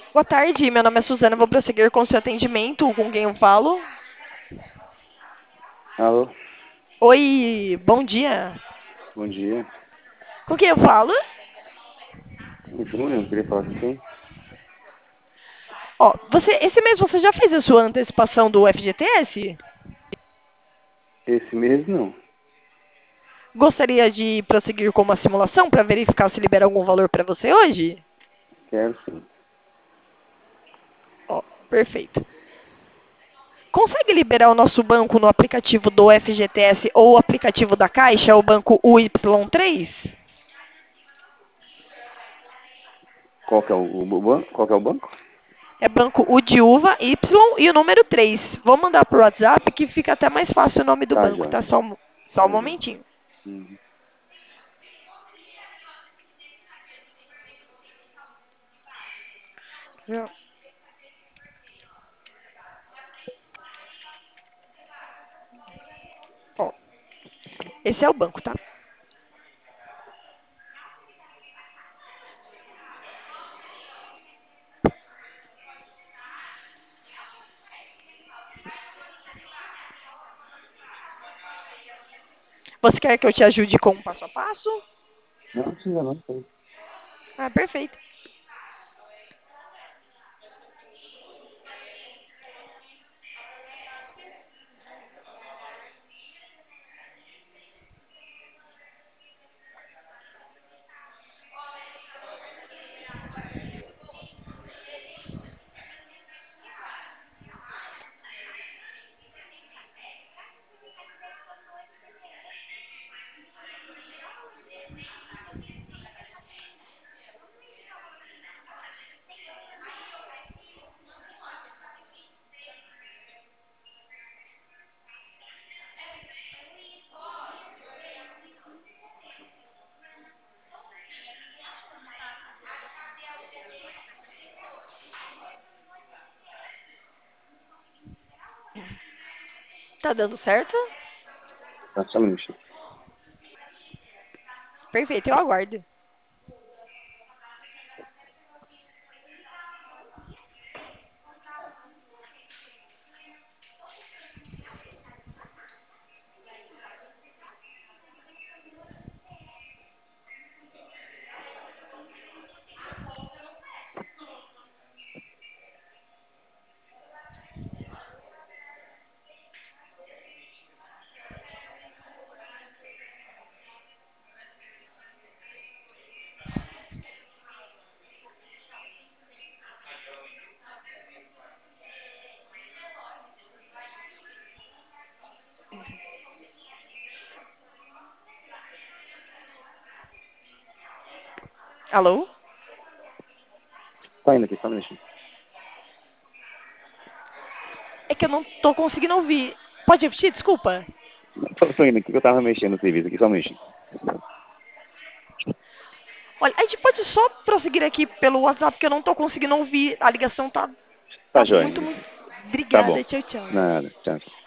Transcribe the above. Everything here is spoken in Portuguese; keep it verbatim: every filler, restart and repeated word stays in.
Boa tarde, meu nome é Suzana, vou prosseguir com o seu atendimento, com quem eu falo. Alô, Oi, bom dia. bom dia. Com quem eu falo? O Júnior, queria falar com quem? Ó, você, esse mês você já fez a sua antecipação do F G T S? Esse mês não. Gostaria de prosseguir com uma simulação para verificar se libera algum valor para você hoje? Quero sim. Ó, perfeito. Consegue liberar o nosso banco no aplicativo do F G T S ou o aplicativo da Caixa, o banco U Y três? Qual que é o, o banco? Qual que é o banco? É banco U de uva, Y e o número três. Vou mandar por WhatsApp que fica até mais fácil o nome do Tá, banco, joia. tá? Só, um- só um Tá, joia. momentinho. Uhum. Já. Ó, esse é o banco, tá? Você quer que eu te ajude com um passo a passo? Não, não precisa não. Tá. Ah, perfeito. Tá dando certo? Tá, só um minutinho. Perfeito, eu aguardo. Alô? Tá indo aqui, só um minutinho. É que eu não tô conseguindo ouvir. Pode repetir? Desculpa. Tô, tô indo aqui que eu tava mexendo no serviço aqui, só um minutinho. Olha, a gente pode só prosseguir aqui pelo WhatsApp, que eu não tô conseguindo ouvir. A ligação tá, Tá, tá joia. muito, muito... Tá bom. Obrigada, tchau, tchau. Nada, tchau.